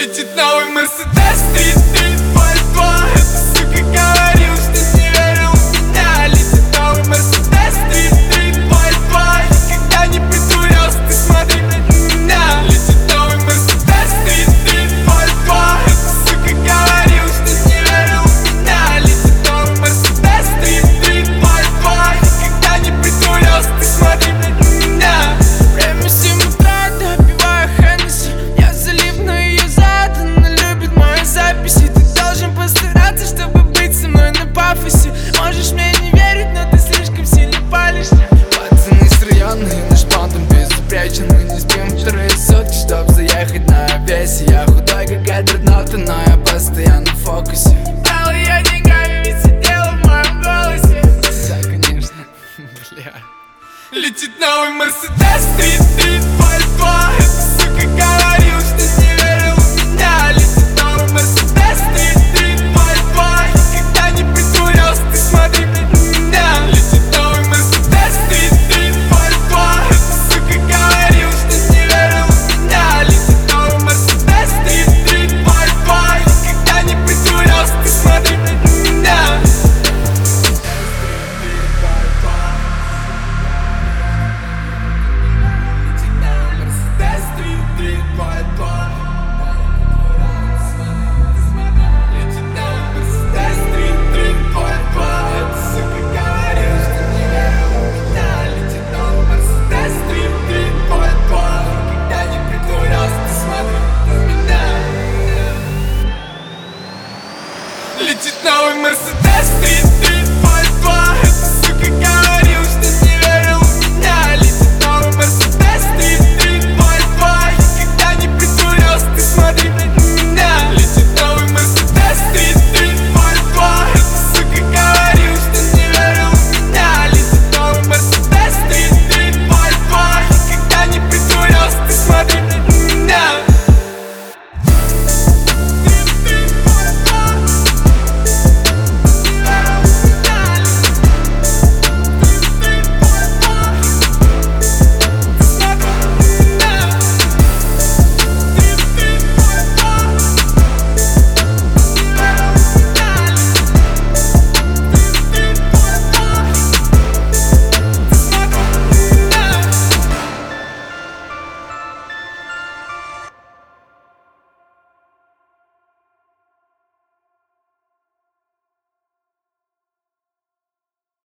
Летит новый Мерседес 332. Эта сука говорил, что не верил в меня. Летит новый Мерседес 332. Никогда не притворялся, ты смотри на меня. Летит новый Мерседес 332. Эта сука говорил, что не верил в меня. Летит новый Мерседес 332. Никогда не притворялся, ты смотри на меня. Время 7 утра, допиваю Хеннесси. Я залив на ее зад, она любит мои записи. Ты должен постараться, чтобы быть со мной на пафосе. Можешь мне не верить, но ты слишком сильно палишься. Пацаны с района и наш бандом безупречен. Мы не спим вторые сутки, чтоб заехать на весе. Я худой, как адронавт, но я постоянно в фокусе. Брал ее деньгами, ведь сидела в моем голосе. Да, конечно, бля. Летит новый Мерседес 332. Эта сука говорил, что не верил в меня. Летит новый Мерседес 332. Никогда не притворялся, ты смотри на меня. Летит новый Мерседес 332. Эта сука говорил, что не верил в меня. Летит новый Мерседес 332. Никогда не притворялся, ты смотри на меня. Летит новый Мерседес 332.